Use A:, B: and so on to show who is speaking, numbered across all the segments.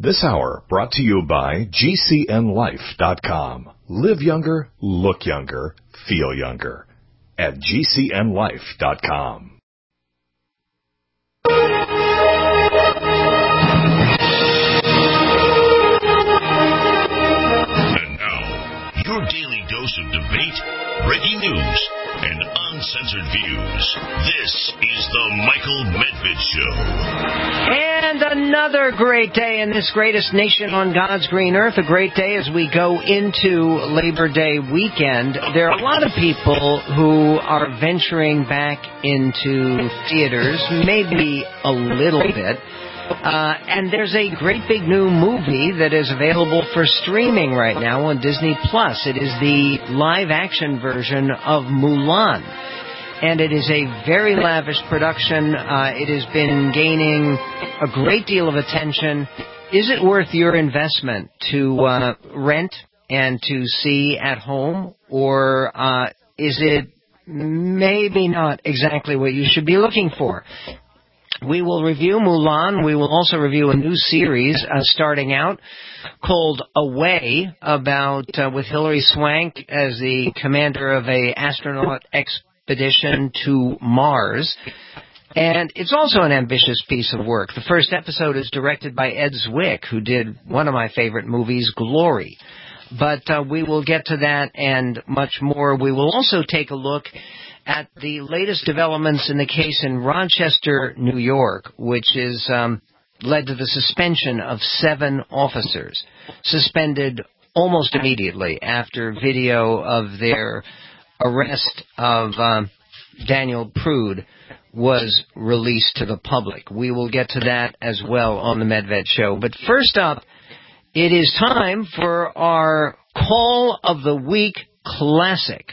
A: This hour brought to you by GCNLife.com. Live younger, look younger, feel younger. At GCNLife.com.
B: And now, your daily dose of debate, breaking news, and uncensored views. This is the Michael Medved Show.
C: And another great day in this greatest nation on God's green earth. A great day as we go into Labor Day weekend. There are a lot of people who are venturing back into theaters, maybe a little bit. And there's a great big new movie that is available for streaming right now on Disney+. It is the live-action version of Mulan. And it is a very lavish production. It has been gaining a great deal of attention. Is it worth your investment to rent and to see at home? Or is it maybe not exactly what you should be looking for? We will review Mulan. We will also review a new series starting out called Away, about with Hilary Swank as the commander of a astronaut expedition to Mars. And it's also an ambitious piece of work. The first episode is directed by Ed Zwick, who did one of my favorite movies, Glory. But we will get to that and much more. We will also take a look at the latest developments in the case in Rochester, New York, which is led to the suspension of 7 officers, suspended almost immediately after video of their arrest of Daniel Prude was released to the public. We will get to that as well on the Medved Show. But first up, it is time for our Call of the Week Classic.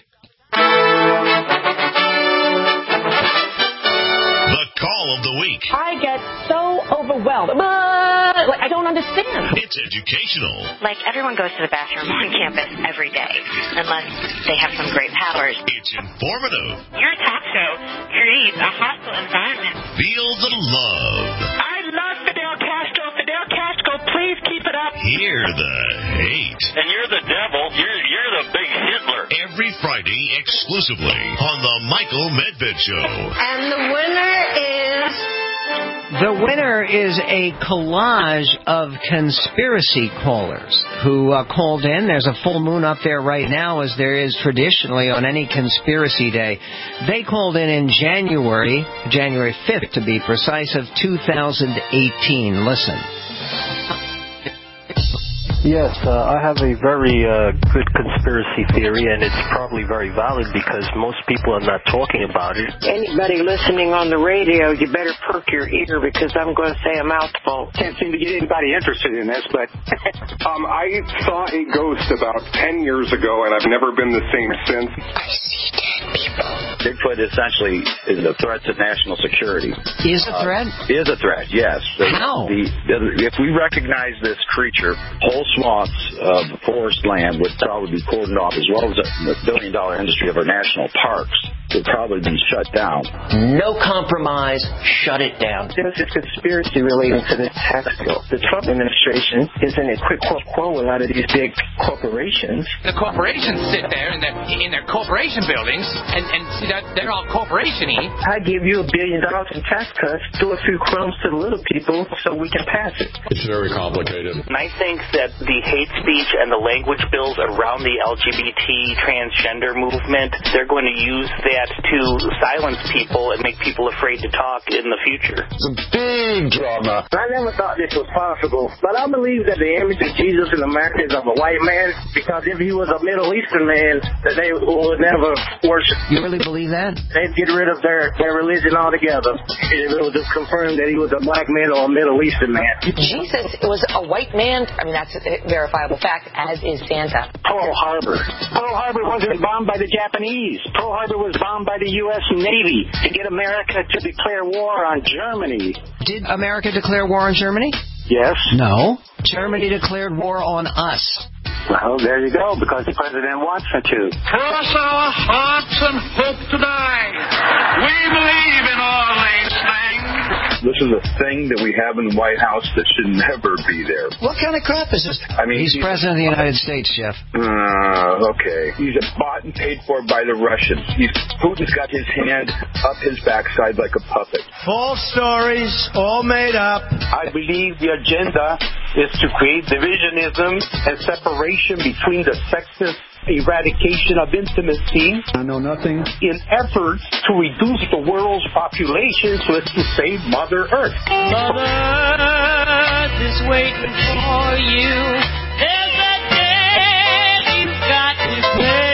B: Call of the Week.
D: I get so overwhelmed. I don't understand.
B: It's educational.
E: Like, everyone goes to the bathroom on campus every day, unless they have some great powers.
B: It's informative.
E: Your talk show creates a hostile environment.
B: Feel the love.
D: I love Fidel Castro. Fidel Castro, please keep it up.
B: Hear the hate.
F: And you're the devil. You're the big Hitler.
B: Every Friday, exclusively on the Michael Medved Show.
G: And the winner is...
C: The winner is a collage of conspiracy callers who called in. There's a full moon up there right now, as there is traditionally on any conspiracy day. They called in January 5th to be precise, of 2018. Listen.
H: Yes, I have a very good conspiracy theory, and it's probably very valid because most people are not talking about it.
I: Anybody listening on the radio, you better perk your ear because I'm going to say a mouthful.
J: Can't seem to get anybody interested in this, but I saw a ghost about 10 years ago, and I've never been the same since.
G: I see dead people.
F: Bigfoot essentially is a threat to national security.
C: Is a threat?
F: Is a threat, yes.
C: How?
F: If we recognize this creature, whole swaths of forest land would probably be cordoned off, as well as the billion-dollar industry of our national parks would probably be shut down.
I: No compromise, shut it down.
H: There's a conspiracy relating to this tax bill. The Trump administration is in a quid pro quo with a lot of these big corporations.
K: The corporations sit there in their corporation buildings, and see that they're all corporation-y.
H: I give you $1 billion in tax cuts, do a few crumbs to the little people so we can pass it.
L: It's very complicated.
M: And I think that the hate speech and the language bills around the LGBT transgender movement, they're going to use that to silence people and make people afraid to talk in the future.
L: It's a big drama.
I: I never thought this was possible, but I believe that the image of Jesus in America is of a white man, because if he was a Middle Eastern man, that they would never worship.
C: You really believe that?
I: They'd get rid of their religion altogether. It would just confirm that he was a black man or a Middle Eastern man.
D: Jesus was a white man. I mean, that's a verifiable fact, as is Santa.
I: Pearl Harbor. Pearl Harbor wasn't bombed by the Japanese. Pearl Harbor was bombed by the U.S. Navy to get America to declare war on Germany.
C: Did America declare war on Germany?
I: Yes.
C: No. Germany declared war on us.
I: Well, there you go, because the president wants her to.
F: Cross our hearts and hope to die. We believe in all these things. This is a thing that we have in the White House that should never be there.
C: What kind of crap is this?
F: I mean,
C: he's president of the United States, Jeff.
F: Okay. He's bought and paid for by the Russians. Putin's got his hand up his backside like a puppet.
N: False stories, all made up.
O: I believe the agenda is to create divisionism and separation between the sexes, eradication of intimacy.
N: I know nothing.
O: In efforts to reduce the world's population so as to save Mother Earth.
P: Mother Earth is waiting for you. There's a debt you've got to pay.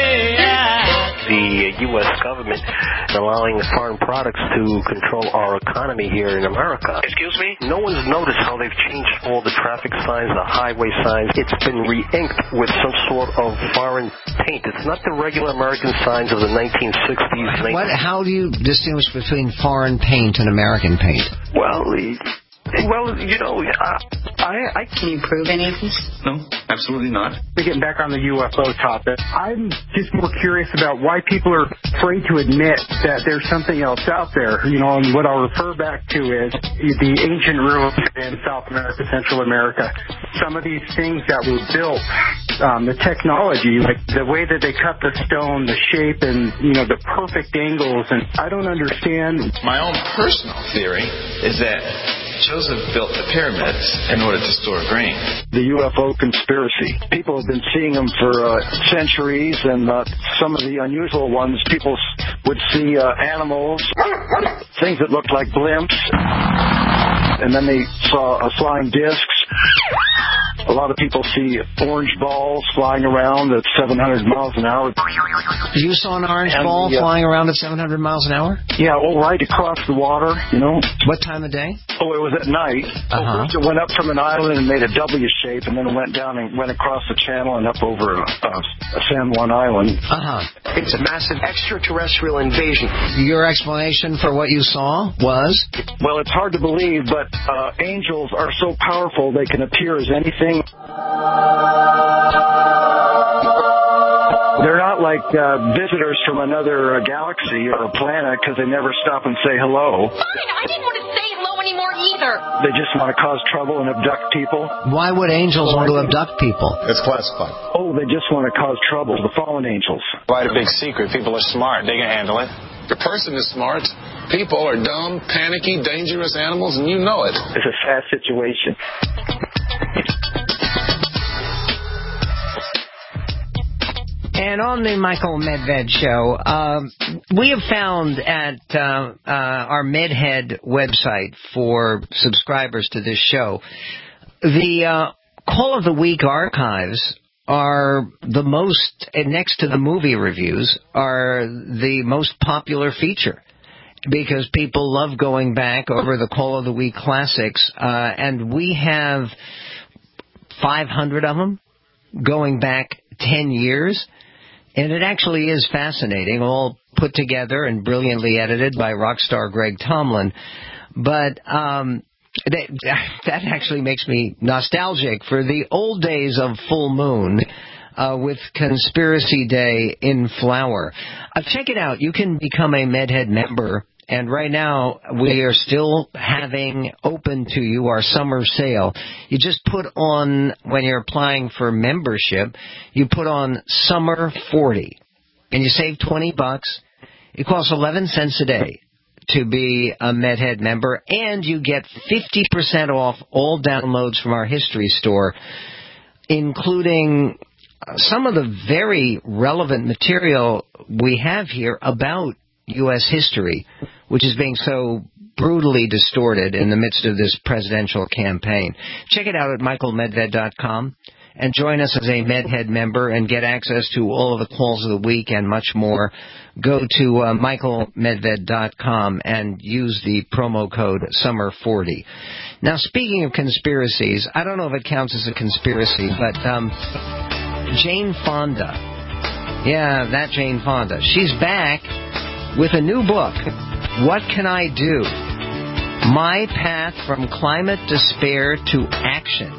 H: The U.S. government allowing foreign products to control our economy here in America.
O: Excuse me?
H: No one's noticed how they've changed all the traffic signs, the highway signs. It's been re-inked with some sort of foreign paint. It's not the regular American signs of the 1960s.
C: How do you distinguish between foreign paint and American paint?
H: Well, you know,
D: Can you prove any of this?
Q: No, absolutely not.
R: Getting back on the UFO topic, I'm just more curious about why people are afraid to admit that there's something else out there. You know, and what I'll refer back to is the ancient ruins in South America, Central America. Some of these things that were built, the technology, like the way that they cut the stone, the shape, and, you know, the perfect angles, and I don't understand.
Q: My own personal theory is that Joseph built the pyramids in order to store grain.
S: The UFO conspiracy. People have been seeing them for centuries, and some of the unusual ones, people would see animals, things that looked like blimps, and then they saw flying discs. A lot of people see orange balls flying around at 700 miles an hour.
C: You saw an orange ball flying around at 700 miles an hour?
S: Yeah, right across the water, you know.
C: What time of day?
S: Oh, it was at night. First it went up from an island and made a W shape, and then it went down and went across the channel and up over San Juan Island.
N: It's a massive extraterrestrial invasion.
C: Your explanation for what you saw was?
S: Well, it's hard to believe, but angels are so powerful they can appear as anything. They're not like visitors from another galaxy or a planet because they never stop and say hello.
D: I didn't want to say hello anymore either.
S: They just want to cause trouble and abduct people.
C: Why would angels want to abduct people?
S: It's classified. Oh, they just want to cause trouble. The fallen angels.
T: Quite a big secret. People are smart. They can handle it. The person is smart. People are dumb, panicky, dangerous animals, and you know it.
S: It's a sad situation.
C: And on the Michael Medved Show, we have found at our Medhead website for subscribers to this show, the Call of the Week archives are the most, next to the movie reviews, are the most popular feature. Because people love going back over the Call of the Week classics, and we have 500 of them going back 10 years. And it actually is fascinating, all put together and brilliantly edited by rock star Greg Tomlin. But that actually makes me nostalgic for the old days of Full Moon with Conspiracy Day in Flower. Check it out. You can become a Medhead member. And right now, we are still having open to you our summer sale. You just put on, when you're applying for membership, you put on Summer 40. And you save $20. It costs 11 cents a day to be a Medhead member. And you get 50% off all downloads from our history store, including some of the very relevant material we have here about U.S. history, which is being so brutally distorted in the midst of this presidential campaign. Check it out at michaelmedved.com and join us as a Medhead member and get access to all of the calls of the week and much more. Go to michaelmedved.com and use the promo code SUMMER40. Now, speaking of conspiracies, I don't know if it counts as a conspiracy, but Jane Fonda. Yeah, that Jane Fonda. She's back with a new book, What Can I Do? My Path from Climate Despair to Action.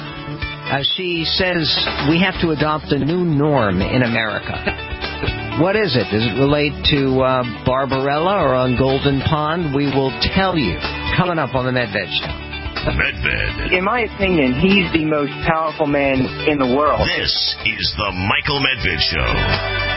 C: She says we have to adopt a new norm in America. What is it? Does it relate to Barbarella or on Golden Pond? We will tell you Coming up on the Medved Show.
B: Medved.
N: In my opinion, he's the most powerful man in the world.
B: This is the Michael Medved Show.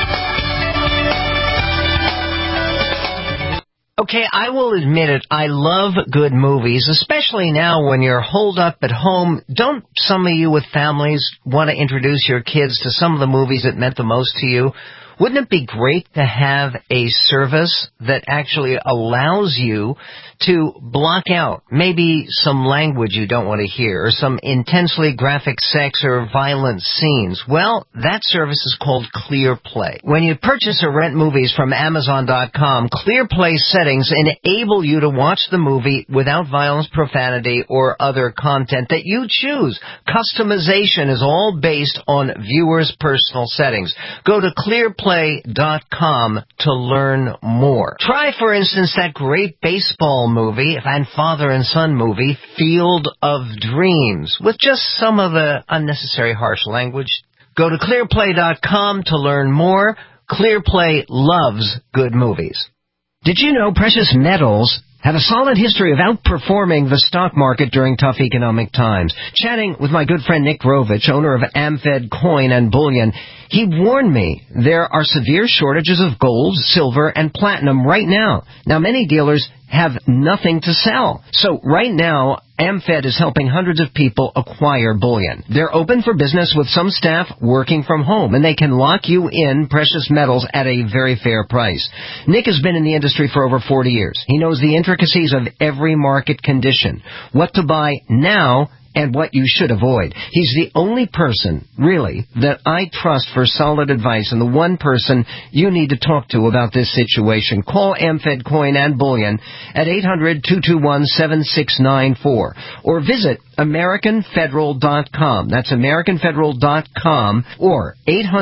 C: Okay, I will admit it, I love good movies, especially now when you're holed up at home. Don't some of you with families want to introduce your kids to some of the movies that meant the most to you? Wouldn't it be great to have a service that actually allows you to block out maybe some language you don't want to hear or some intensely graphic sex or violent scenes? Well, that service is called ClearPlay. When you purchase or rent movies from Amazon.com, ClearPlay settings enable you to watch the movie without violence, profanity, or other content that you choose. Customization is all based on viewers' personal settings. Go to ClearPlay.com to learn more. Try, for instance, that great baseball movie and father and son movie, Field of Dreams, with just some of the unnecessary harsh language. Go to ClearPlay.com to learn more. ClearPlay loves good movies. Did you know precious metals have a solid history of outperforming the stock market during tough economic times? Chatting with my good friend Nick Rovich, owner of AmFed Coin and Bullion, he warned me there are severe shortages of gold, silver, and platinum right now. Now, many dealers have nothing to sell. So right now, AmFed is helping hundreds of people acquire bullion. They're open for business with some staff working from home, and they can lock you in precious metals at a very fair price. Nick has been in the industry for over 40 years. He knows the intricacies of every market condition, what to buy now, and what you should avoid. He's the only person, really, that I trust for solid advice and the one person you need to talk to about this situation. Call AmFed Coin and Bullion at 800-221-7694 or visit AmericanFederal.com. That's AmericanFederal.com or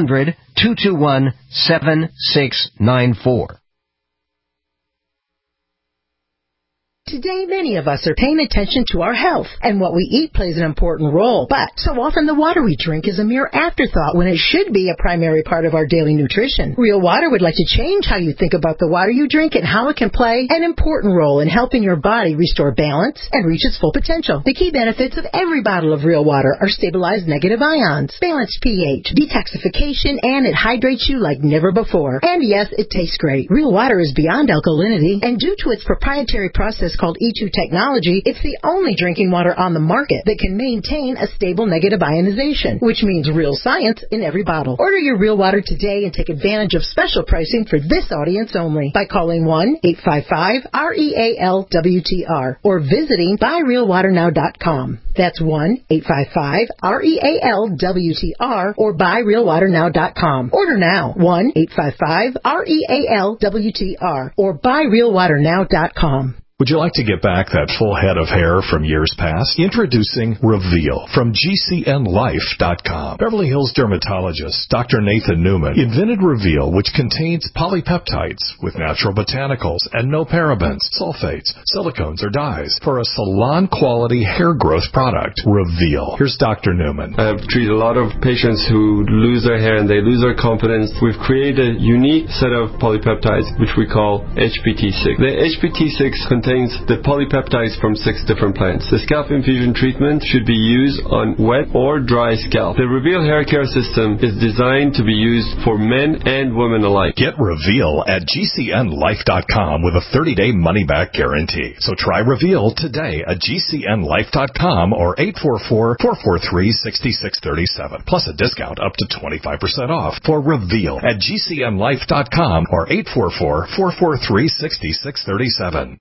C: 800-221-7694.
U: Today, many of us are paying attention to our health, and what we eat plays an important role. But so often the water we drink is a mere afterthought when it should be a primary part of our daily nutrition. Real Water would like to change how you think about the water you drink and how it can play an important role in helping your body restore balance and reach its full potential. The key benefits of every bottle of Real Water are stabilized negative ions, balanced pH, detoxification, and it hydrates you like never before. And yes, it tastes great. Real Water is beyond alkalinity, and due to its proprietary process called E2 technology, it's the only drinking water on the market that can maintain a stable negative ionization, which means real science in every bottle. Order your Real Water today and take advantage of special pricing for this audience only by calling 1-855-REAL-WTR or visiting buyrealwaternow.com. That's 1-855-REAL-WTR or buyrealwaternow.com. Order now. 1-855-REAL-WTR or buyrealwaternow.com.
A: Would you like to get back that full head of hair from years past? Introducing Reveal from GCNLife.com. Beverly Hills dermatologist Dr. Nathan Newman invented Reveal, which contains polypeptides with natural botanicals and no parabens, sulfates, silicones, or dyes for a salon-quality hair growth product. Reveal. Here's Dr. Newman.
V: I've treated a lot of patients who lose their hair and they lose their confidence. We've created a unique set of polypeptides, which we call HPT6. The HPT6 contains the polypeptides from 6 different plants. The scalp infusion treatment should be used on wet or dry scalp. The Reveal hair care system is designed to be used for men and women alike.
A: Get Reveal at GCNLife.com with a 30-day money-back guarantee. So try Reveal today at GCNLife.com or 844-443-6637. Plus a discount up to 25% off for Reveal at GCNLife.com or 844-443-6637.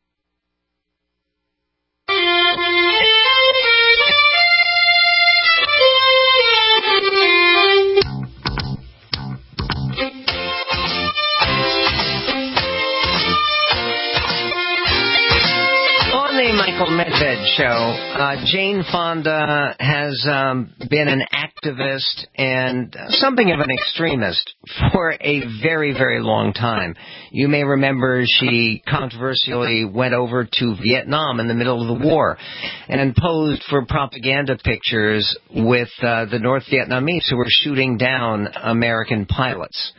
C: Michael Medved Show. Jane Fonda has been an activist and something of an extremist for a very, very long time. You may remember she controversially went over to Vietnam in the middle of the war and posed for propaganda pictures with the North Vietnamese who were shooting down American pilots.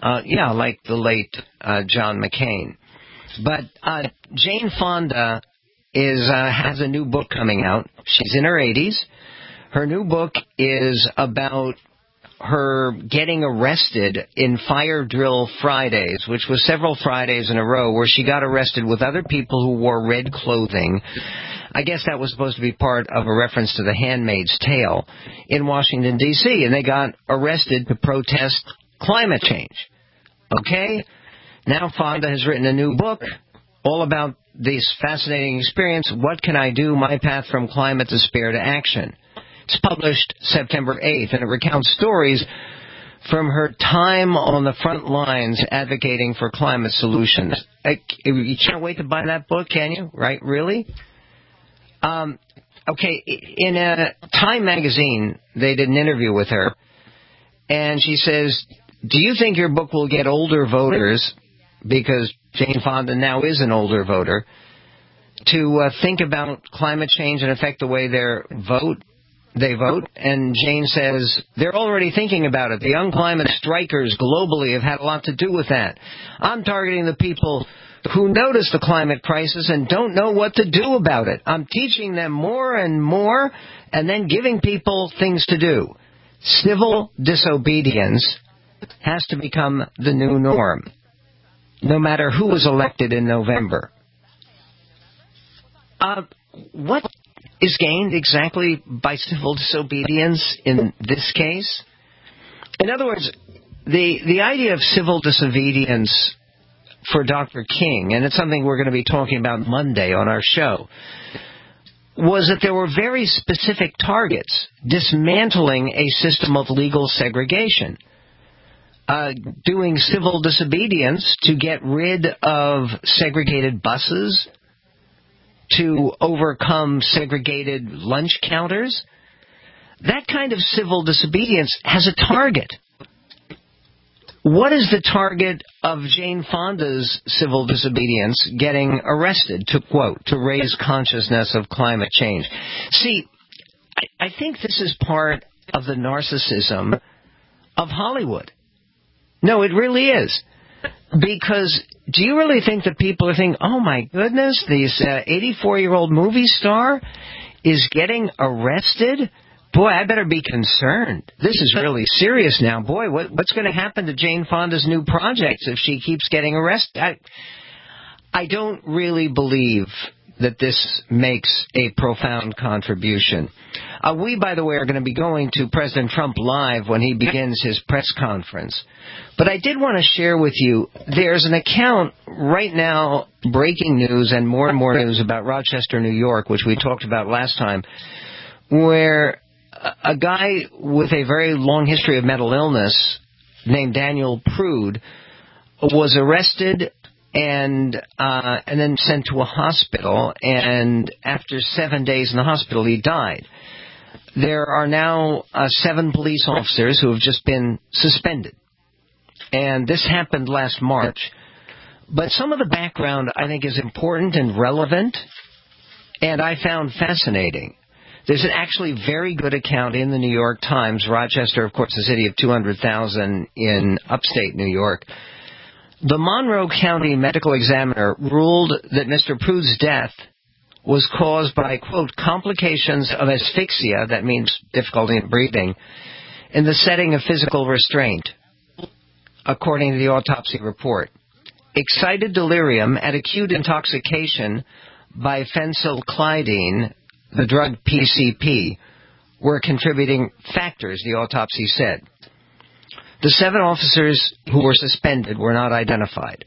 C: Like the late John McCain. But Jane Fonda has a new book coming out. She's in her 80s. Her new book is about her getting arrested in Fire Drill Fridays, which was several Fridays in a row where she got arrested with other people who wore red clothing. I guess that was supposed to be part of a reference to The Handmaid's Tale in Washington, D.C., and they got arrested to protest climate change. Okay? Now Fonda has written a new book all about this fascinating experience, What Can I Do? My Path from Climate Despair to Action. It's published September 8th, and it recounts stories from her time on the front lines advocating for climate solutions. You can't wait to buy that book, can you? Right? Really? Okay, in a Time magazine, they did an interview with her, and she says, do you think your book will get older voters, because Jane Fonda now is an older voter, to think about climate change and affect the way they vote? And Jane says, they're already thinking about it. The young climate strikers globally have had a lot to do with that. I'm targeting the people who notice the climate crisis and don't know what to do about it. I'm teaching them more and more and then giving people things to do. Civil disobedience has to become the new norm, no matter who is elected in November. What is gained exactly by civil disobedience in this case? In other words, the idea of civil disobedience for Dr. King, and it's something we're going to be talking about Monday on our show, was that there were very specific targets, dismantling a system of legal segregation, doing civil disobedience to get rid of segregated buses, to overcome segregated lunch counters. That kind of civil disobedience has a target. What is the target of Jane Fonda's civil disobedience? Getting arrested, to quote, to raise consciousness of climate change. See, I think this is part of the narcissism of Hollywood. No, it really is. Because do you really think that people are thinking, oh my goodness, this 84-year-old movie star is getting arrested? Boy, I better be concerned. This is really serious now. Boy, what's going to happen to Jane Fonda's new projects if she keeps getting arrested? I don't really believe that this makes a profound contribution. We, by the way, are going to be going to President Trump live when he begins his press conference. But I did want to share with you, there's an account right now, breaking news and more news about Rochester, New York, which we talked about last time, where a guy with a very long history of mental illness named Daniel Prude was arrested and then sent to a hospital, and after 7 days in the hospital, he died. There are now 7 police officers who have just been suspended, and this happened last March. But some of the background, I think, is important and relevant, and I found fascinating. There's an actually very good account in the New York Times. Rochester, of course, a city of 200,000 in upstate New York. The Monroe County Medical Examiner ruled that Mr. Prude's death was caused by, quote, complications of asphyxia, that means difficulty in breathing, in the setting of physical restraint, according to the autopsy report. Excited delirium and acute intoxication by phencyclidine, the drug PCP, were contributing factors, the autopsy said. The 7 officers who were suspended were not identified.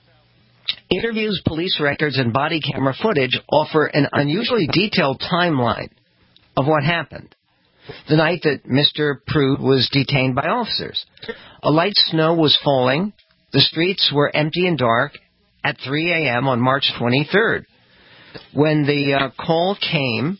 C: Interviews, police records, and body camera footage offer an unusually detailed timeline of what happened the night that Mr. Prude was detained by officers. A light snow was falling. The streets were empty and dark at 3 a.m. on March 23rd. When the call came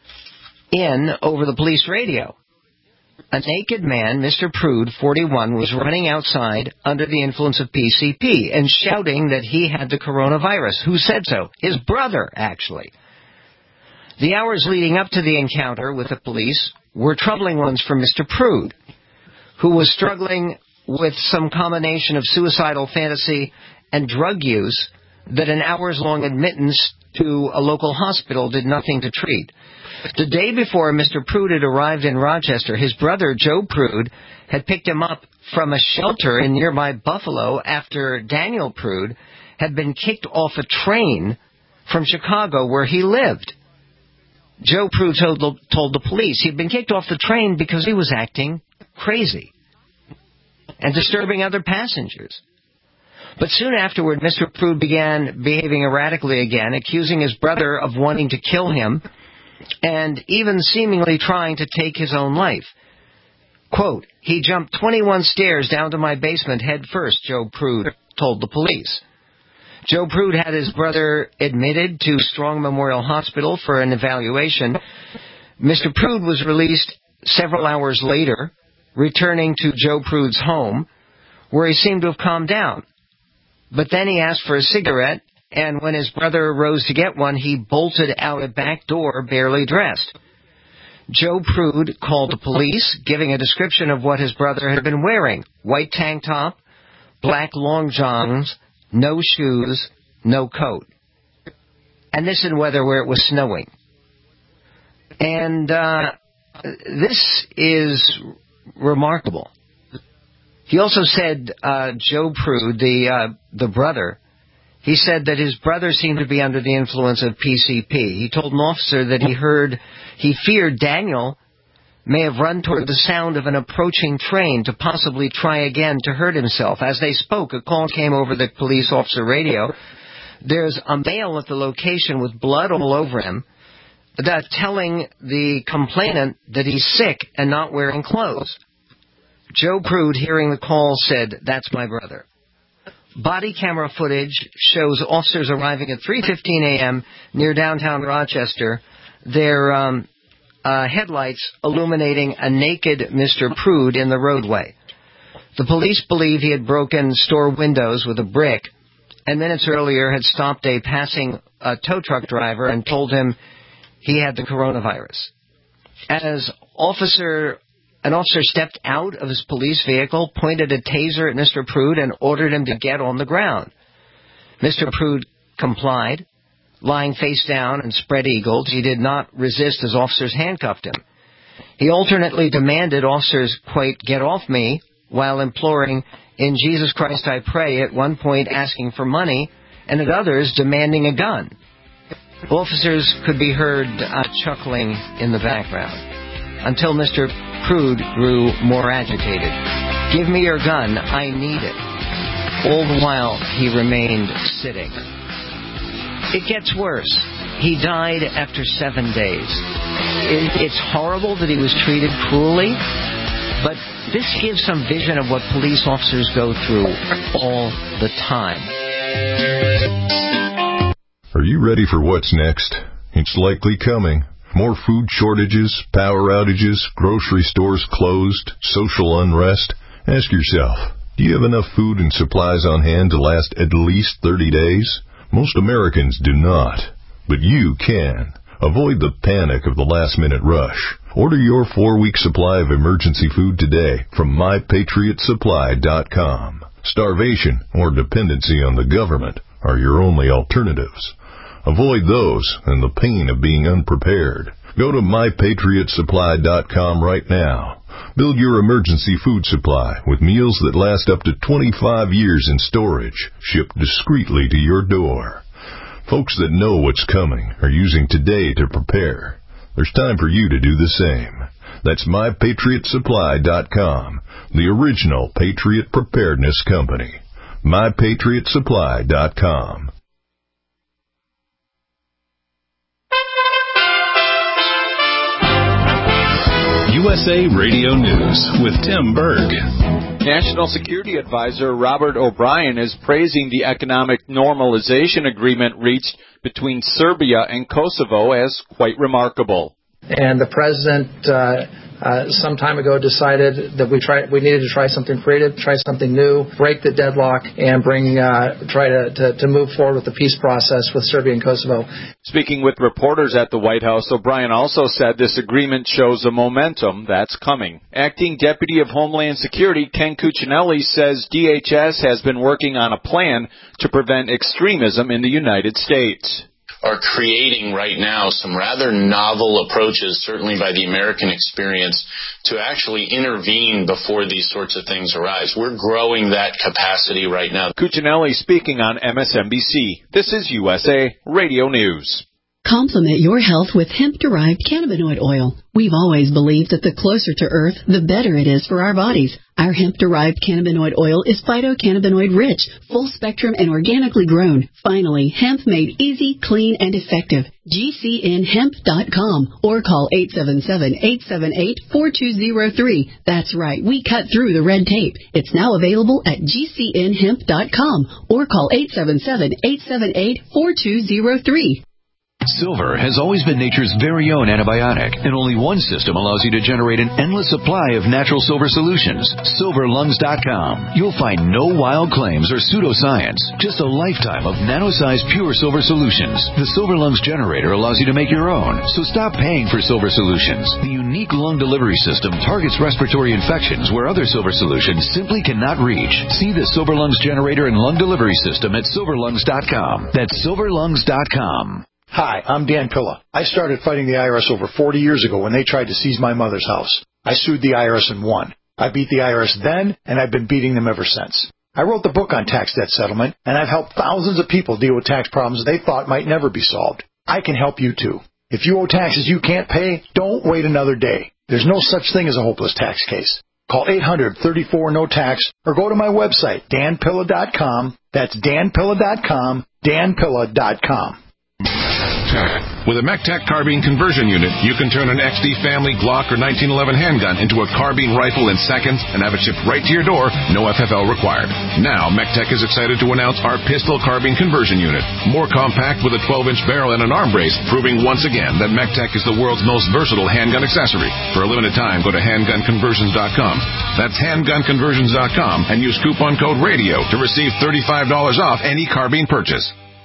C: in over the police radio, a naked man, Mr. Prude, 41, was running outside under the influence of PCP and shouting that he had the coronavirus. Who said so? His brother, actually. The hours leading up to the encounter with the police were troubling ones for Mr. Prude, who was struggling with some combination of suicidal fantasy and drug use that an hours-long admittance to a local hospital did nothing to treat. The day before Mr. Prude had arrived in Rochester, his brother, Joe Prude, had picked him up from a shelter in nearby Buffalo after Daniel Prude had been kicked off a train from Chicago where he lived. Joe Prude told the police he'd been kicked off the train because he was acting crazy and disturbing other passengers. But soon afterward, Mr. Prude began behaving erratically again, accusing his brother of wanting to kill him and even seemingly trying to take his own life. Quote, "He jumped 21 stairs down to my basement head first," Joe Prude told the police. Joe Prude had his brother admitted to Strong Memorial Hospital for an evaluation. Mr. Prude was released several hours later, returning to Joe Prude's home, where he seemed to have calmed down. But then he asked for a cigarette, and when his brother rose to get one, he bolted out a back door, barely dressed. Joe Prude called the police, giving a description of what his brother had been wearing: white tank top, black long johns, no shoes, no coat. And this in weather where it was snowing. And this is remarkable. He also said, Joe Prude, the brother, he said that his brother seemed to be under the influence of PCP. He told an officer that he feared Daniel may have run toward the sound of an approaching train to possibly try again to hurt himself. As they spoke, a call came over the police officer radio. There's a male at the location with blood all over him, telling the complainant that he's sick and not wearing clothes. Joe Prude, hearing the call, said, "That's my brother." Body camera footage shows officers arriving at 3:15 a.m. near downtown Rochester. Their headlights illuminating a naked Mr. Prude in the roadway. The police believe he had broken store windows with a brick, and minutes earlier had stopped a passing tow truck driver and told him he had the coronavirus. As an officer stepped out of his police vehicle, pointed a taser at Mr. Prude, and ordered him to get on the ground. Mr. Prude complied. Lying face down and spread-eagled, he did not resist as officers handcuffed him. He alternately demanded officers, quote, "Get off me," while imploring, "In Jesus Christ I pray," at one point asking for money, and at others demanding a gun. Officers could be heard chuckling in the background, until Mr. Prude grew more agitated. "Give me your gun, I need it." All the while, he remained sitting. It gets worse. He died after 7 days. It's horrible that he was treated cruelly, but this gives some vision of what police officers go through all the time.
A: Are you ready for what's next? It's likely coming. More food shortages, power outages, grocery stores closed, social unrest. Ask yourself, do you have enough food and supplies on hand to last at least 30 days? Most Americans do not, but you can. Avoid the panic of the last-minute rush. Order your 4-week supply of emergency food today from MyPatriotSupply.com. Starvation or dependency on the government are your only alternatives. Avoid those and the pain of being unprepared. Go to MyPatriotSupply.com right now. Build your emergency food supply with meals that last up to 25 years in storage, shipped discreetly to your door. Folks that know what's coming are using today to prepare. There's time for you to do the same. That's MyPatriotSupply.com, the original Patriot Preparedness Company. MyPatriotSupply.com. USA Radio News with Tim Berg.
E: National Security Advisor Robert O'Brien is praising the economic normalization agreement reached between Serbia and Kosovo as quite remarkable.
J: And the president some time ago decided that we needed to try something creative, try something new, break the deadlock, and try to move forward with the peace process with Serbia and Kosovo.
E: Speaking with reporters at the White House, O'Brien also said this agreement shows a momentum that's coming. Acting Deputy of Homeland Security Ken Cuccinelli says DHS has been working on a plan to prevent extremism in the United States.
Q: are creating right now some rather novel approaches, certainly by the American experience, to actually intervene before these sorts of things arise. We're growing that capacity right now.
E: Cuccinelli speaking on MSNBC. This is USA Radio News.
G: Complement your health with hemp-derived cannabinoid oil. We've always believed that the closer to Earth, the better it is for our bodies. Our hemp-derived cannabinoid oil is phytocannabinoid-rich, full-spectrum, and organically grown. Finally, hemp made easy, clean, and effective. GCNhemp.com or call 877-878-4203. That's right, we cut through the red tape. It's now available at GCNhemp.com or call 877-878-4203.
K: Silver has always been nature's very own antibiotic, and only one system allows you to generate an endless supply of natural silver solutions. SilverLungs.com. You'll find no wild claims or pseudoscience, just a lifetime of nano-sized pure silver solutions. The Silver Lungs generator allows you to make your own, so stop paying for silver solutions. The unique lung delivery system targets respiratory infections where other silver solutions simply cannot reach. See the Silver Lungs generator and lung delivery system at SilverLungs.com. That's SilverLungs.com.
W: Hi, I'm Dan Pilla. I started fighting the IRS over 40 years ago when they tried to seize my mother's house. I sued the IRS and won. I beat the IRS then, and I've been beating them ever since. I wrote the book on tax debt settlement, and I've helped thousands of people deal with tax problems they thought might never be solved. I can help you too. If you owe taxes you can't pay, don't wait another day. There's no such thing as a hopeless tax case. Call 800-34-NO-TAX or go to my website, danpilla.com. That's danpilla.com, danpilla.com.
X: With a MECTEC carbine conversion unit, you can turn an XD family Glock or 1911 handgun into a carbine rifle in seconds and have it shipped right to your door, no FFL required. Now, MECTEC is excited to announce our pistol carbine conversion unit. More compact with a 12-inch barrel and an arm brace, proving once again that MECTEC is the world's most versatile handgun accessory. For a limited time, go to handgunconversions.com. That's handgunconversions.com and use coupon code RADIO to receive $35 off any carbine purchase.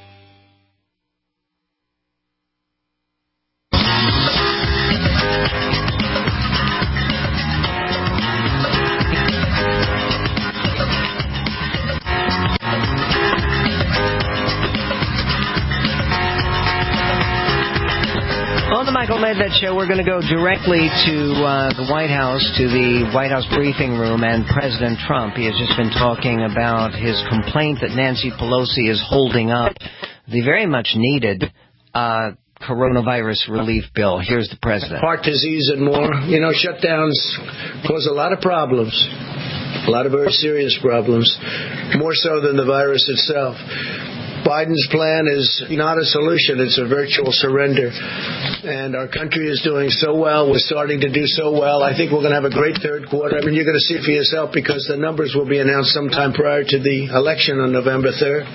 C: On the Michael Medved Show, we're going to go directly to the White House, to the White House briefing room, and President Trump. He has just been talking about his complaint that Nancy Pelosi is holding up the very much needed coronavirus relief bill. Here's the president.
Y: Heart disease and more. You know, shutdowns cause a lot of problems, a lot of very serious problems, more so than the virus itself. Biden's plan is not a solution. It's a virtual surrender. And our country is doing so well. We're starting to do so well. I think we're going to have a great third quarter. I mean, you're going to see it for yourself because the numbers will be announced sometime prior to the election on November 3rd.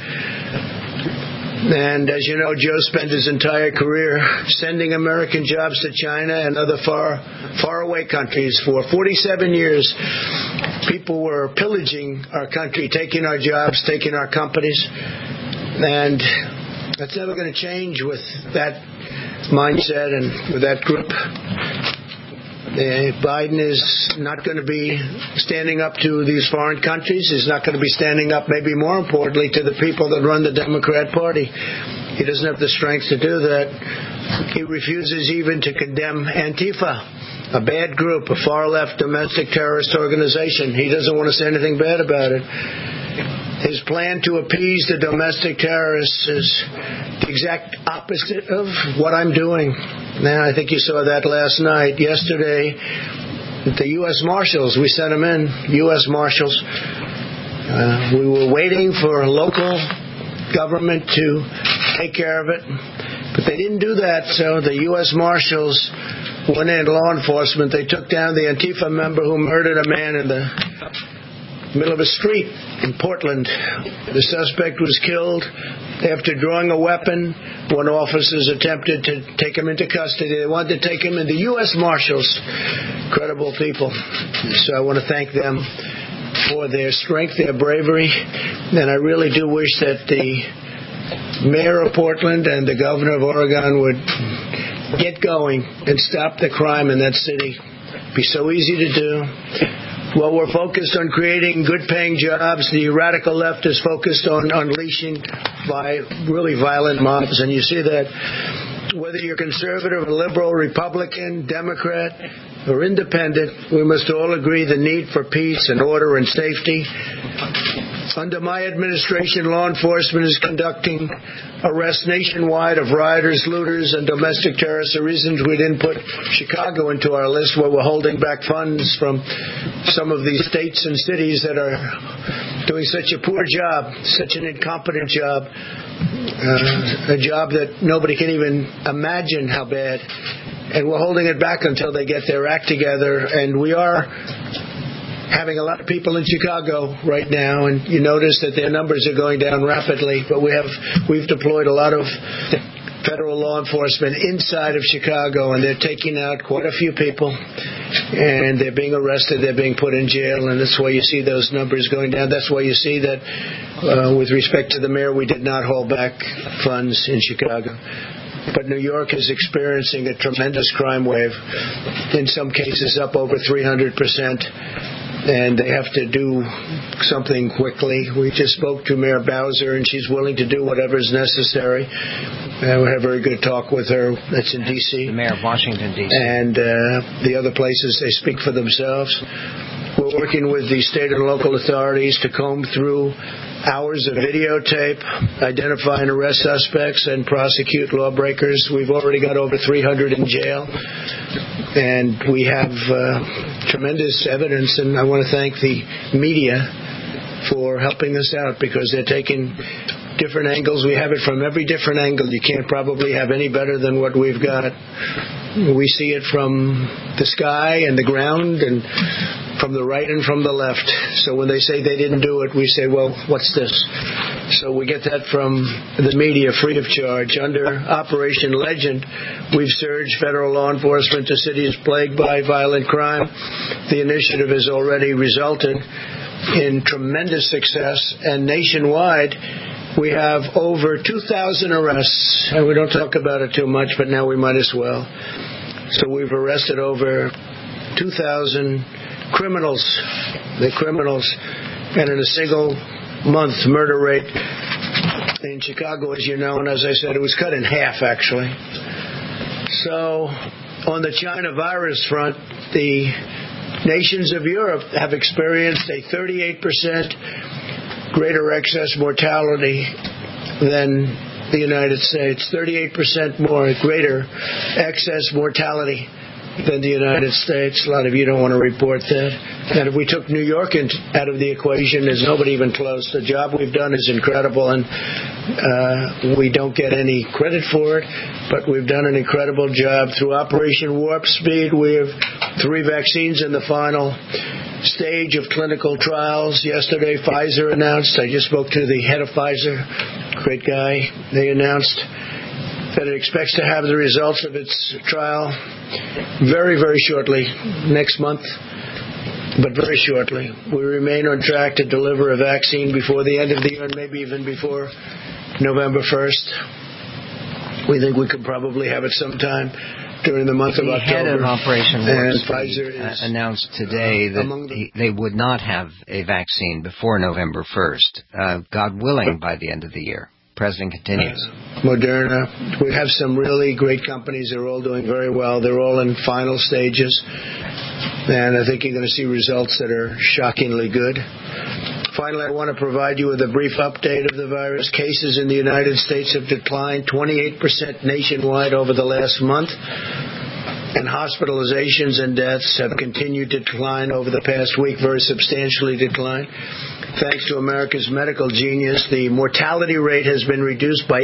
Y: And as you know, Joe spent his entire career sending American jobs to China and other far-away countries. For 47 years, people were pillaging our country, taking our jobs, taking our companies. And that's never going to change with that mindset and with that group. Biden is not going to be standing up to these foreign countries. He's not going to be standing up, maybe more importantly, to the people that run the Democrat Party. He doesn't have the strength to do that. He refuses even to condemn Antifa, a bad group, a far-left domestic terrorist organization. He doesn't want to say anything bad about it. His plan to appease the domestic terrorists is the exact opposite of what I'm doing. Now, I think you saw that last night. Yesterday, the U.S. Marshals, we sent them in, U.S. Marshals. We were waiting for local government to take care of it, but they didn't do that, so the U.S. Marshals went in, law enforcement. They took down the Antifa member who murdered a man in the middle of a street in Portland. The suspect was killed after drawing a weapon when officers attempted to take him into custody. They wanted to take him in. The U.S. Marshals, incredible people. So I want to thank them for their strength, their bravery, and I really do wish that the mayor of Portland and the governor of Oregon would get going and stop the crime in that city. It'd be so easy to do. Well, we're focused on creating good-paying jobs. The radical left is focused on unleashing really violent mobs. And you see that whether you're conservative, liberal, Republican, Democrat, or independent, we must all agree the need for peace and order and safety. Under my administration, law enforcement is conducting arrests nationwide of rioters, looters, and domestic terrorists. The reasons we didn't put Chicago into our list, where we're holding back funds from some of these states and cities that are doing such a poor job, such an incompetent job, a job that nobody can even imagine how bad. And we're holding it back until they get their act together. And we are having a lot of people in Chicago right now, and you notice that their numbers are going down rapidly. But we've deployed a lot of federal law enforcement inside of Chicago, and they're taking out quite a few people, and they're being arrested, they're being put in jail, and that's why you see those numbers going down. That's why you see that with respect to the mayor, we did not hold back funds in Chicago. But New York is experiencing a tremendous crime wave, in some cases up over 300%. And they have to do something quickly. We just spoke to Mayor Bowser, and she's willing to do whatever is necessary. We had a very good talk with her. That's in D.C.
C: The mayor of Washington, D.C.
Y: And the other places, they speak for themselves. We're working with the state and local authorities to comb through hours of videotape, identify and arrest suspects, and prosecute lawbreakers. We've already got over 300 in jail. And we have tremendous evidence, and I want to thank the media for helping us out, because they're taking different angles. We have it from every different angle. You can't probably have any better than what we've got. We see it from the sky and the ground, and from the right and from the left. So when they say they didn't do it, we say, well, what's this? So we get that from the media free of charge. Under Operation Legend, we've surged federal law enforcement to cities plagued by violent crime. The initiative has already resulted in tremendous success, and nationwide we have over 2,000 arrests, and we don't talk about it too much, but now we might as well. So we've arrested over 2,000 criminals. The criminals, and in a single month, murder rate in Chicago, as you know, and as I said, it was cut in half, actually. So on the China virus front, the nations of Europe have experienced a 38% greater excess mortality than the United States. 38% more greater excess mortality than the United States. A lot of you don't want to report that. And if we took New York out of the equation, there's nobody even close. The job we've done is incredible, and we don't get any credit for it, but we've done an incredible job. Through Operation Warp Speed, we have 3 vaccines in the final stage of clinical trials. Yesterday, Pfizer announced, I just spoke to the head of Pfizer, great guy, they announced that it expects to have the results of its trial very, very shortly, next month, but very shortly. We remain on track to deliver a vaccine before the end of the year, and maybe even before November 1st. We think we could probably have it sometime during the month of October.
C: The head of Operation Warp
Y: Speed
C: announced today that they would not have a vaccine before November 1st, God willing, by the end of the year. President continues.
Y: Moderna. We have some really great companies. They're all doing very well. They're all in final stages. And I think you're going to see results that are shockingly good. Finally, I want to provide you with a brief update of the virus. Cases in the United States have declined 28% nationwide over the last month. And hospitalizations and deaths have continued to decline over the past week, very substantially declined. Thanks to America's medical genius, the mortality rate has been reduced by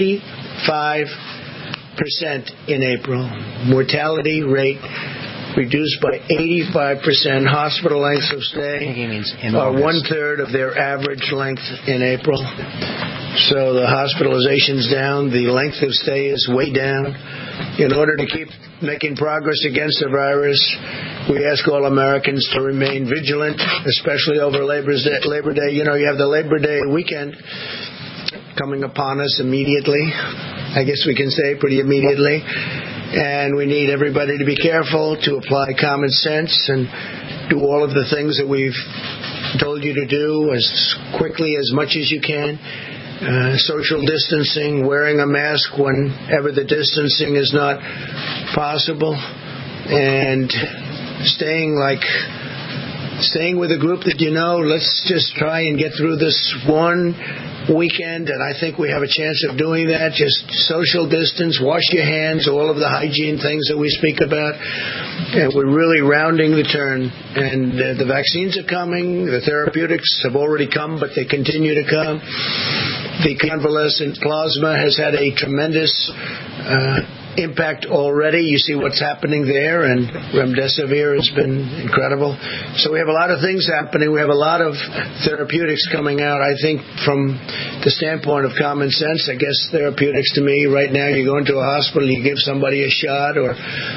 Y: 85% in April. Mortality rate reduced by 85%. Hospital lengths of stay are 1/3 of their average length in April. So the hospitalization's down. The length of stay is way down. In order to keep making progress against the virus, we ask all Americans to remain vigilant, especially over Labor Day. You know, you have the Labor Day weekend coming upon us immediately. I guess we can say pretty immediately. And we need everybody to be careful, to apply common sense, and do all of the things that we've told you to do as quickly, as much as you can. Social distancing, wearing a mask whenever the distancing is not possible, and staying with a group that you know. Let's just try and get through this one weekend, and I think we have a chance of doing that. Just social distance, wash your hands, all of the hygiene things that we speak about. And we're really rounding the turn. And the vaccines are coming. The therapeutics have already come, but they continue to come. The convalescent plasma has had a tremendous impact already. You see what's happening there, and remdesivir has been incredible. So we have a lot of things happening. We have a lot of therapeutics coming out. I think from the standpoint of common sense, I guess therapeutics to me right now, you go into a hospital, you give somebody a shot or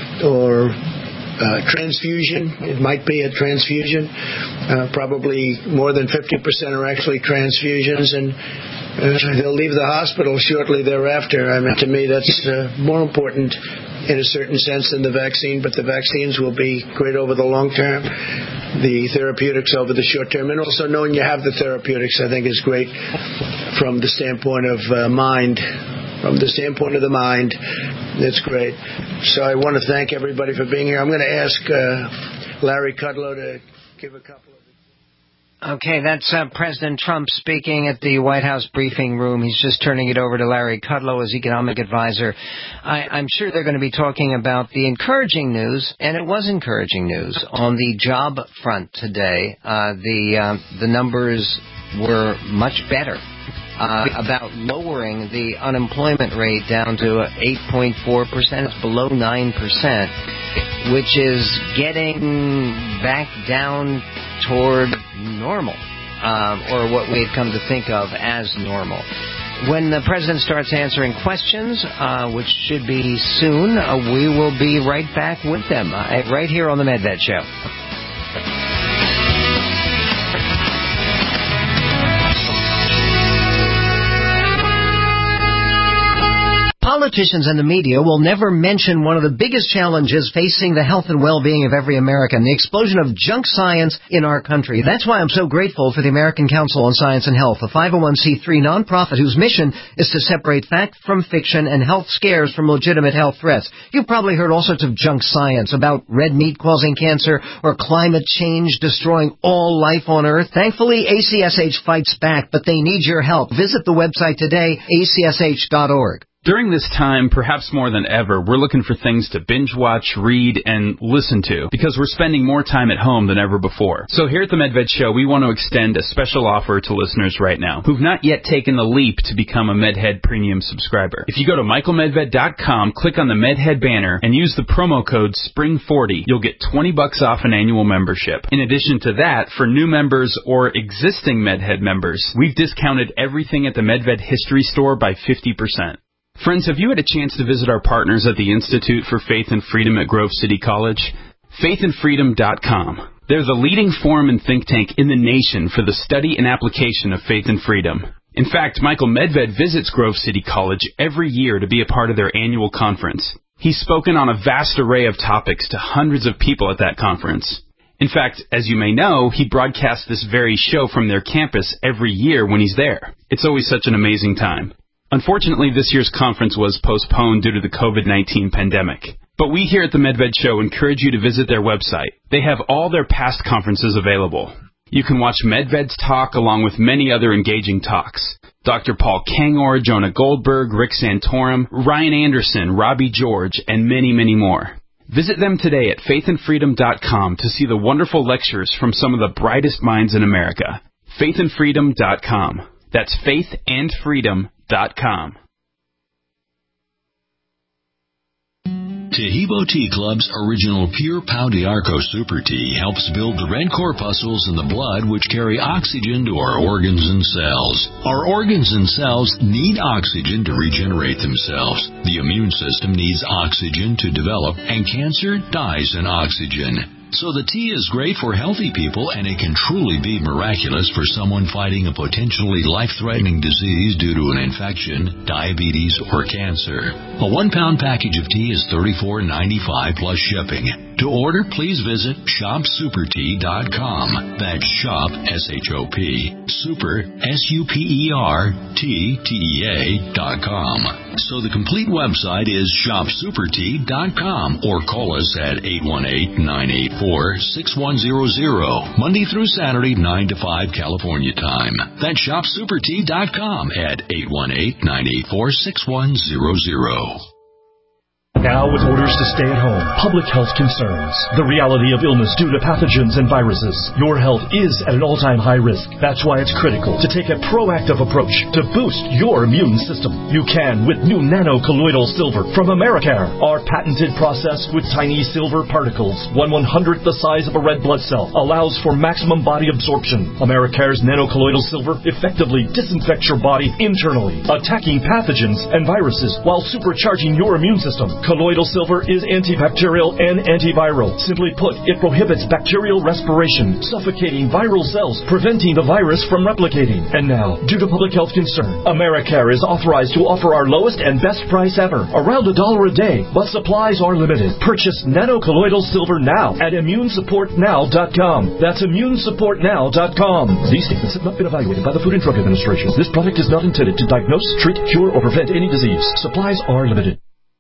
Y: transfusion. It might be a transfusion. Probably more than 50% are actually transfusions, and they'll leave the hospital shortly thereafter. I mean, to me, that's more important in a certain sense than the vaccine, but the vaccines will be great over the long term, the therapeutics over the short term, and also knowing you have the therapeutics, I think, is great from the standpoint of mind. From the standpoint of the mind, it's great. So I want to thank everybody for being here. I'm going to ask Larry Kudlow to give a couple of...
C: Okay, that's President Trump speaking at the White House briefing room. He's just turning it over to Larry Kudlow, his economic advisor. I'm sure they're going to be talking about the encouraging news, and it was encouraging news, on the job front today. The numbers were much better. About lowering the unemployment rate down to 8.4%. It's below 9%, which is getting back down toward normal, or what we had come to think of as normal. When the president starts answering questions, which should be soon, we will be right back with them, right here on the Medved Show. Politicians and the media will never mention one of the biggest challenges facing the health and well-being of every American, the explosion of junk science in our country. That's why I'm so grateful for the American Council on Science and Health, a 501c3 nonprofit whose mission is to separate fact from fiction and health scares from legitimate health threats. You've probably heard all sorts of junk science about red meat causing cancer or climate change destroying all life on Earth. Thankfully, ACSH fights back, but they need your help. Visit the website today, acsh.org.
F: During this time, perhaps more than ever, we're looking for things to binge watch, read, and listen to, because we're spending more time at home than ever before. So here at the Medved Show, we want to extend a special offer to listeners right now who've not yet taken the leap to become a MedHead Premium subscriber. If you go to michaelmedved.com, click on the MedHead banner, and use the promo code SPRING40, you'll get $20 off an annual membership. In addition to that, for new members or existing MedHead members, we've discounted everything at the Medved History Store by 50%. Friends, have you had a chance to visit our partners at the Institute for Faith and Freedom at Grove City College? faithandfreedom.com. They're the leading forum and think tank in the nation for the study and application of faith and freedom. In fact, Michael Medved visits Grove City College every year to be a part of their annual conference. He's spoken on a vast array of topics to hundreds of people at that conference. In fact, as you may know, he broadcasts this very show from their campus every year when he's there. It's always such an amazing time. Unfortunately, this year's conference was postponed due to the COVID-19 pandemic. But we here at the Medved Show encourage you to visit their website. They have all their past conferences available. You can watch Medved's talk along with many other engaging talks. Dr. Paul Kangor, Jonah Goldberg, Rick Santorum, Ryan Anderson, Robbie George, and many, many more. Visit them today at faithandfreedom.com to see the wonderful lectures from some of the brightest minds in America. faithandfreedom.com. That's faithandfreedom.com.
I: Tahibo Tea Club's original Pure Pau d'Arco Super Tea helps build the red corpuscles in the blood which carry oxygen to our organs and cells. Our organs and cells need oxygen to regenerate themselves. The immune system needs oxygen to develop, and cancer dies in oxygen. So the tea is great for healthy people, and it can truly be miraculous for someone fighting a potentially life-threatening disease due to an infection, diabetes, or cancer. A 1-pound package of tea is $34.95 plus shipping. To order, please visit shopsupertea.com. That's shop, S-H-O-P, super, SUPERTTEA.com. So the complete website is shopsupertea.com or call us at 818-984-6100, Monday through Saturday, 9 to 5 California time. That's shopsupertea.com at 818-984-6100.
H: Now with orders to stay at home, public health concerns, the reality of illness due to pathogens and viruses, your health is at an all-time high risk. That's why it's critical to take a proactive approach to boost your immune system. You can with new nano-colloidal silver from Americare. Our patented process with tiny silver particles, 1/100th the size of a red blood cell, allows for maximum body absorption. Americare's nano-colloidal silver effectively disinfects your body internally, attacking pathogens and viruses while supercharging your immune system. Colloidal silver is antibacterial and antiviral. Simply put, it prohibits bacterial respiration, suffocating viral cells, preventing the virus from replicating. And now, due to public health concern, Americare is authorized to offer our lowest and best price ever, around $1 a day, but supplies are limited. Purchase nano-colloidal silver now at immunesupportnow.com. That's immunesupportnow.com. These statements have not been evaluated by the Food and Drug Administration. This product is not intended to diagnose, treat, cure, or prevent any disease. Supplies are limited.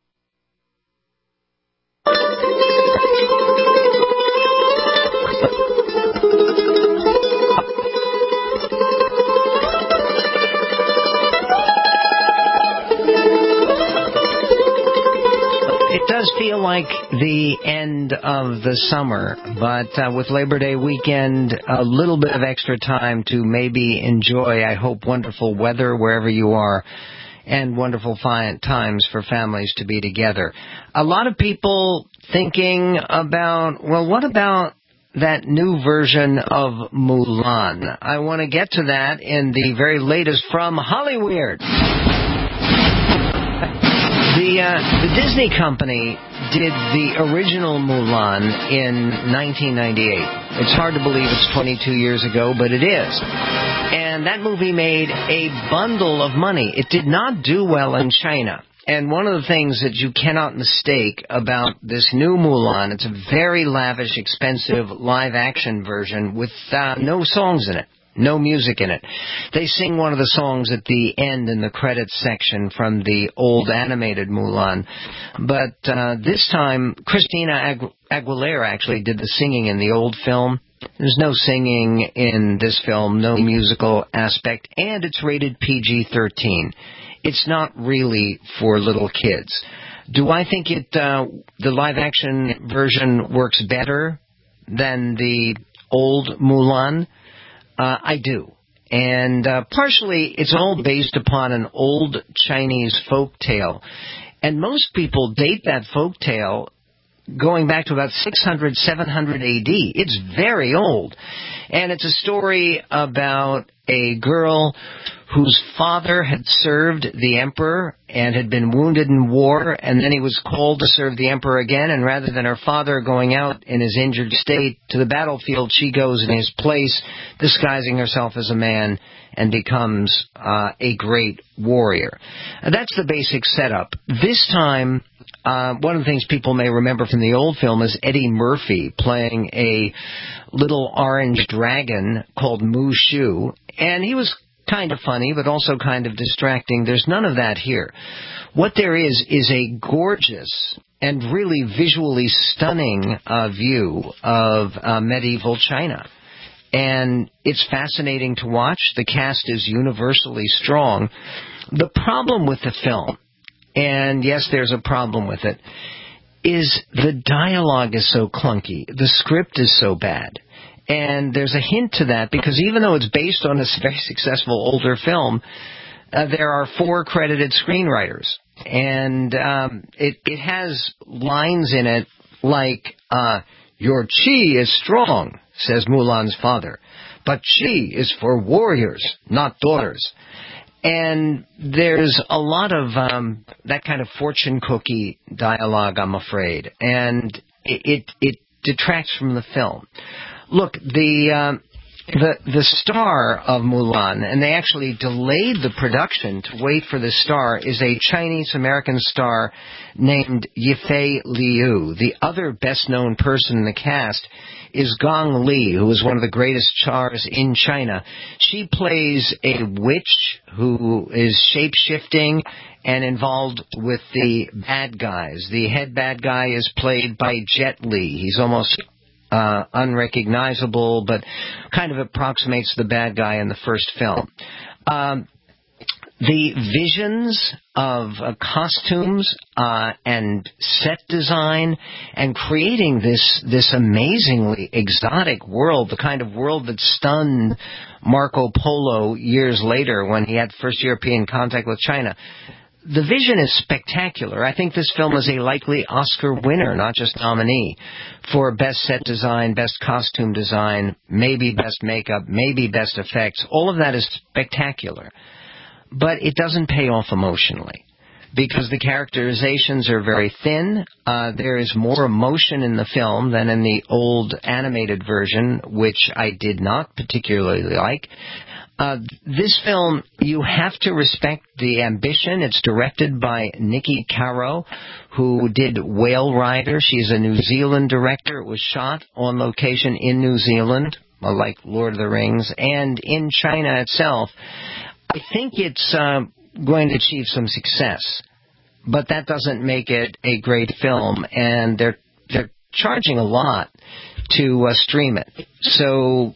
C: Feel like the end of the summer, but with Labor Day weekend, a little bit of extra time to maybe enjoy, I hope, wonderful weather wherever you are, and wonderful times for families to be together. A lot of people thinking about, well, what about that new version of Mulan? I want to get to that in the very latest from Hollyweird. The Disney company did the original Mulan in 1998. It's hard to believe it's 22 years ago, but it is. And that movie made a bundle of money. It did not do well in China. And one of the things that you cannot mistake about this new Mulan, it's a very lavish, expensive live-action version with no songs in it. No music in it. They sing one of the songs at the end in the credits section from the old animated Mulan. But this time, Christina Aguilera actually did the singing in the old film. There's no singing in this film, no musical aspect, and it's rated PG-13. It's not really for little kids. Do I think the live-action version works better than the old Mulan? I do. And partially it's all based upon an old Chinese folk tale. And most people date that folk tale going back to about 600, 700 AD. It's very old. And it's a story about a girl whose father had served the emperor and had been wounded in war, and then he was called to serve the emperor again, and rather than her father going out in his injured state to the battlefield, she goes in his place, disguising herself as a man, and becomes a great warrior. That's the basic setup. This time, one of the things people may remember from the old film is Eddie Murphy playing a little orange dragon called Mushu, and he was kind of funny, but also kind of distracting. There's none of that here. What there is a gorgeous and really visually stunning view of medieval China. And it's fascinating to watch. The cast is universally strong. The problem with the film, and yes, there's a problem with it, is the dialogue is so clunky. The script is so bad. And there's a hint to that because even though it's based on a very successful older film, there are 4 credited screenwriters. And it has lines in it like, your chi is strong, says Mulan's father, but chi is for warriors, not daughters. And there's a lot of that kind of fortune cookie dialogue, I'm afraid. And it detracts from the film. Look, the The star of Mulan, and they actually delayed the production to wait for the star, is a Chinese-American star named Yifei Liu. The other best-known person in the cast is Gong Li, who is one of the greatest stars in China. She plays a witch who is shape-shifting and involved with the bad guys. The head bad guy is played by Jet Li. He's almost unrecognizable, but kind of approximates the bad guy in the first film. The visions of costumes and set design and creating this amazingly exotic world, the kind of world that stunned Marco Polo years later when he had first European contact with China. The vision is spectacular. I think this film is a likely Oscar winner, not just nominee, for best set design, best costume design, maybe best makeup, maybe best effects. All of that is spectacular. But it doesn't pay off emotionally because the characterizations are very thin. There is more emotion in the film than in the old animated version, which I did not particularly like. This film, you have to respect the ambition. It's directed by Nikki Caro, who did Whale Rider. She's a New Zealand director. It was shot on location in New Zealand, like Lord of the Rings, and in China itself. I think it's going to achieve some success, but that doesn't make it a great film, and they're charging a lot to stream it. So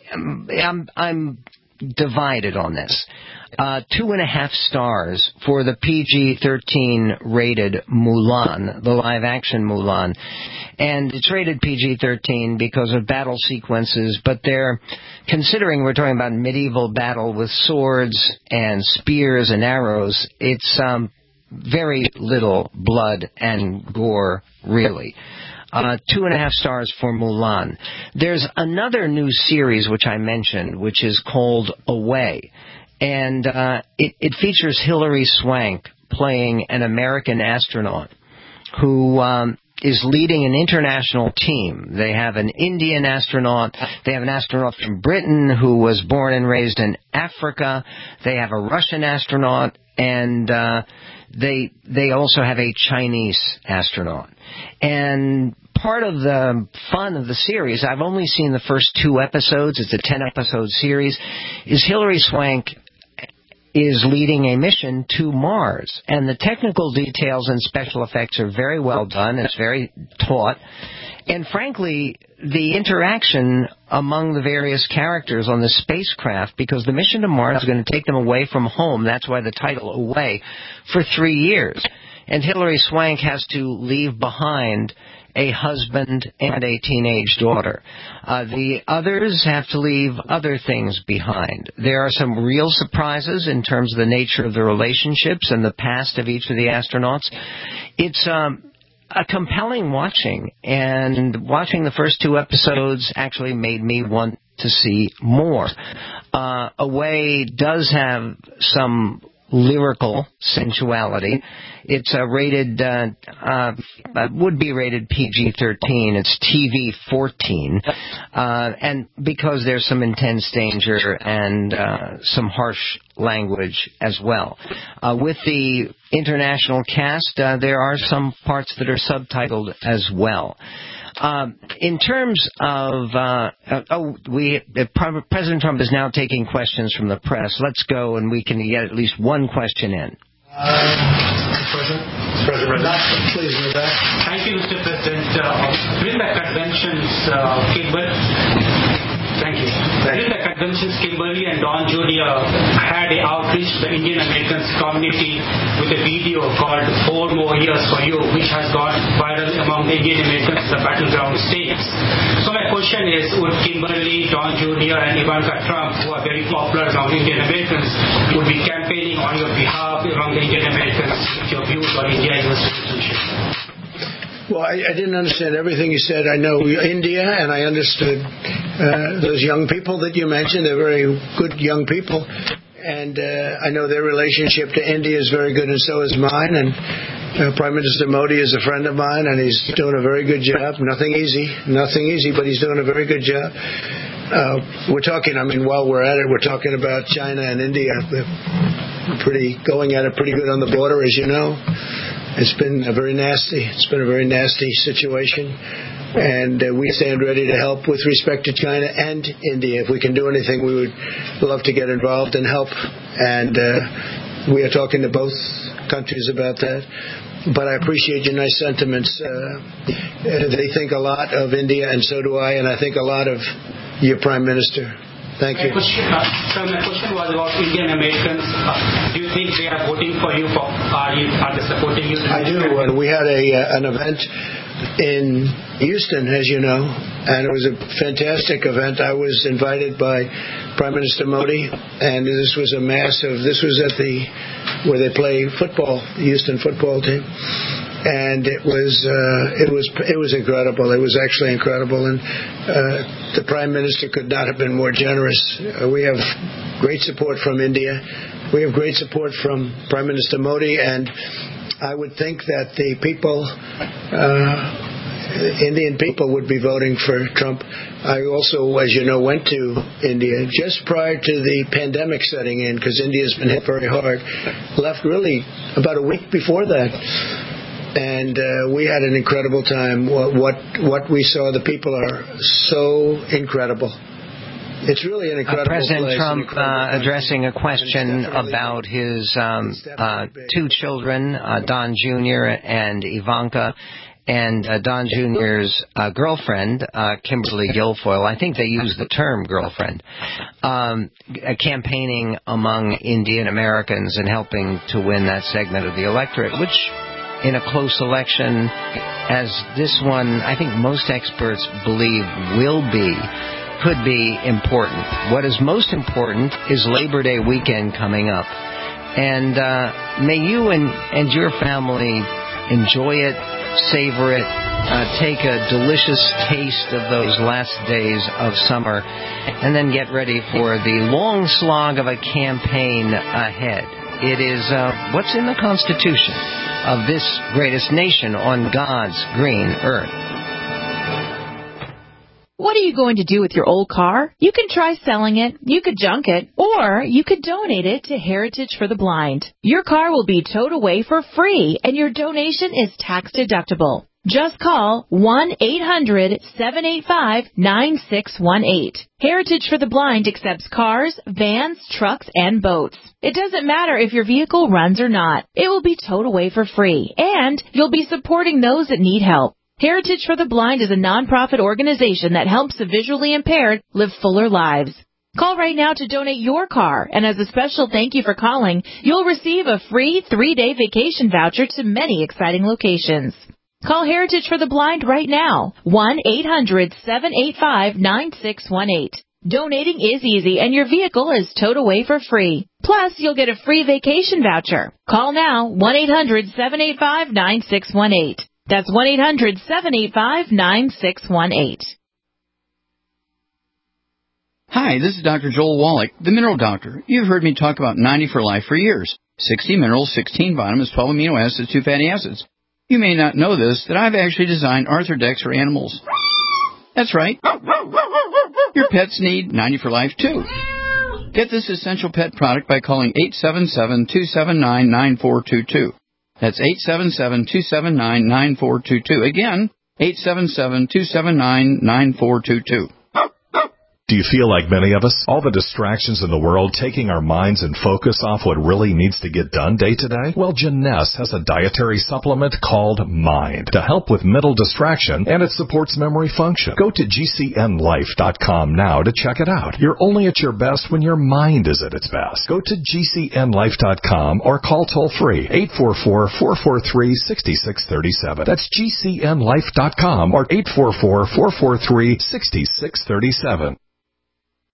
C: I'm divided on this. 2.5 stars for the PG-13 rated Mulan, the live-action Mulan. And it's rated PG-13 because of battle sequences, but they're considering we're talking about medieval battle with swords and spears and arrows. It's very little blood and gore, really. 2.5 stars for Mulan. There's another new series which I mentioned, which is called Away. And it features Hilary Swank playing an American astronaut who is leading an international team. They have an Indian astronaut. They have an astronaut from Britain who was born and raised in Africa. They have a Russian astronaut. And they also have a Chinese astronaut. And part of the fun of the series, I've only seen the first 2 episodes, it's a 10-episode series, is Hilary Swank is leading a mission to Mars. And the technical details and special effects are very well done. It's very taut. And frankly, the interaction among the various characters on the spacecraft, because the mission to Mars is going to take them away from home, that's why the title Away, for 3 years. And Hilary Swank has to leave behind a husband and a teenage daughter. The others have to leave other things behind. There are some real surprises in terms of the nature of the relationships and the past of each of the astronauts. It's a compelling watching, and watching the first 2 episodes actually made me want to see more. Away does have some lyrical sensuality. It's rated, would be rated PG-13. It's TV-14. And because there's some intense danger and some harsh language as well. With the international cast, there are some parts that are subtitled as well. In terms of, President Trump is now taking questions from the press. Let's go and we can get at least one question in.
L: President, please move back. Thank you, Mr. President. During the conventions, During the conventions, Kimberly and Don Julia had an outreach to the Indian Americans community with a video called 4 More Years for You, which has gone viral among the Indian Americans in the battleground states. So my question is, would Kimberly, Don Julia, and Ivanka Trump, who are very popular among Indian Americans, would be campaigning on your behalf among the Indian Americans with your views on India-US relationship?
Y: Well, I didn't understand everything you said. I know India, and I understood those young people that you mentioned. They're very good young people. And I know their relationship to India is very good, and so is mine. And Prime Minister Modi is a friend of mine, and he's doing a very good job. Nothing easy, but he's doing a very good job. we're talking, while we're at it, we're talking about China and India. They're going at it pretty good on the border, as you know. It's been a very nasty situation. And we stand ready to help with respect to China and India. If we can do anything, we would love to get involved and help. And we are talking to both countries about that. But I appreciate your nice sentiments. They think a lot of India, and so do I, and I think a lot of your Prime Minister. Thank you.
L: My question was about Indian Americans. Do you think they are voting for you? Are they supporting you?
Y: I do. We had an event in Houston, as you know, and it was a fantastic event. I was invited by Prime Minister Modi, and this was at where they play football, the Houston football team. And it was incredible. It was actually incredible, and the Prime Minister could not have been more generous. We have great support from India. We have great support from Prime Minister Modi, and I would think that the people, Indian people, would be voting for Trump. I also, as you know, went to India just prior to the pandemic setting in, because India's been hit very hard. Left really about a week before that. And we had an incredible time. What we saw, the people are so incredible. It's really an incredible
C: President
Y: place.
C: Trump addressing a question about his two children, Don Jr. and Ivanka, and Don Jr.'s girlfriend, Kimberly Guilfoyle. I think they use the term girlfriend. Campaigning among Indian Americans and helping to win that segment of the electorate, which in a close election as this one, I think most experts believe could be important. What is most important is Labor Day weekend coming up. And may you and your family enjoy it, savor it, take a delicious taste of those last days of summer, and then get ready for the long slog of a campaign ahead. It is what's in the Constitution of this greatest nation on God's green earth.
D: What are you going to do with your old car? You can try selling it, you could junk it, or you could donate it to Heritage for the Blind. Your car will be towed away for free, and your donation is tax deductible. Just call 1-800-785-9618. Heritage for the Blind accepts cars, vans, trucks, and boats. It doesn't matter if your vehicle runs or not. It will be towed away for free, and you'll be supporting those that need help. Heritage for the Blind is a nonprofit organization that helps the visually impaired live fuller lives. Call right now to donate your car, and as a special thank you for calling, you'll receive a free 3-day vacation voucher to many exciting locations. Call Heritage for the Blind right now, 1-800-785-9618. Donating is easy, and your vehicle is towed away for free. Plus, you'll get a free vacation voucher. Call now, 1-800-785-9618. That's 1-800-785-9618.
M: Hi, this is Dr. Joel Wallach, the Mineral Doctor. You've heard me talk about 90 for Life for years. 60 minerals, 16 vitamins, 12 amino acids, 2 fatty acids. You may not know this, that I've actually designed Arthrodex for animals. That's right. Your pets need 90 for Life, too. Get this essential pet product by calling 877-279-9422. That's 877-279-9422. Again, 877-279-9422.
A: Do you feel like many of us? All the distractions in the world taking our minds and focus off what really needs to get done day to day? Well, Jeunesse has a dietary supplement called Mind to help with mental distraction, and it supports memory function. Go to GCNLife.com now to check it out. You're only at your best when your mind is at its best. Go to GCNLife.com or call toll-free 844-443-6637. That's GCNLife.com or 844-443-6637.